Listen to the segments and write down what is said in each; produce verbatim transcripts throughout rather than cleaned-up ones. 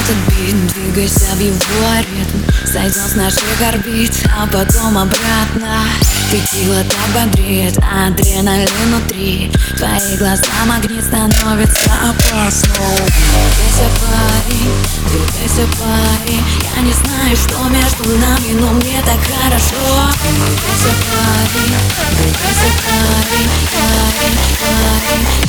этот бит, двигайся в его ритм. Сойдем с наших орбит, а потом обратно. Текила так бодрит, адреналин внутри. Твои глаза магнит, становится опасно. Двигайся, парень, двигайся, парень. Я не знаю, что между нами, но мне так хорошо. Двигайся, парень, двигайся, парень, парень, парень.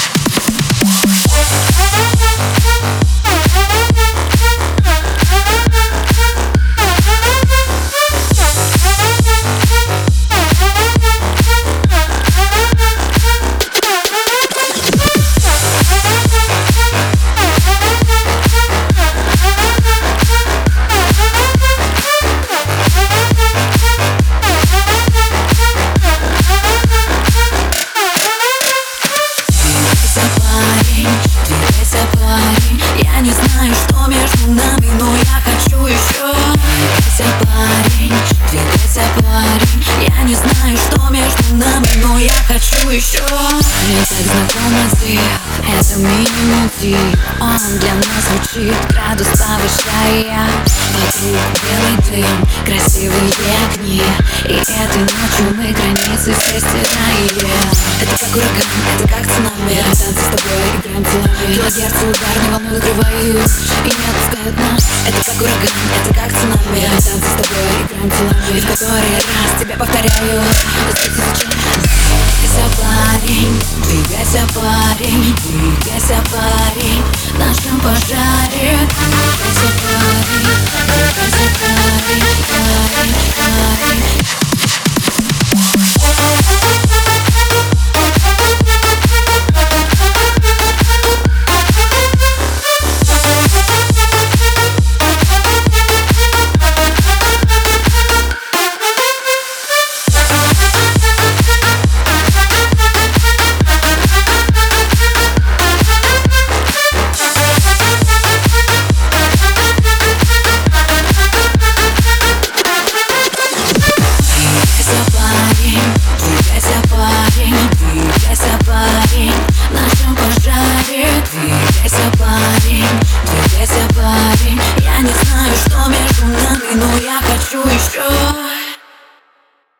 Двигайся, парень, я не знаю, что между нами, но я хочу еще. Двигайся, парень, двигайся, парень, я не знаю, что между нами, но я хочу еще. Мне так знаком мотив, это минимум тип. Он для нас звучит, градус повышая. Вокруг белый дым, красивые огни. И этой ночью мы границы все стираем. Это как ураган, это как цунами. Танцы с тобой играем целыми. Килогерцы ударные волны накрывают и не отпускают нас. Это как ураган, это как цунами. Танцы с тобой играем целыми. И в который раз тебя повторяю. Двигайся, парень, двигайся, парень, двигайся, парень. В нашем пожаре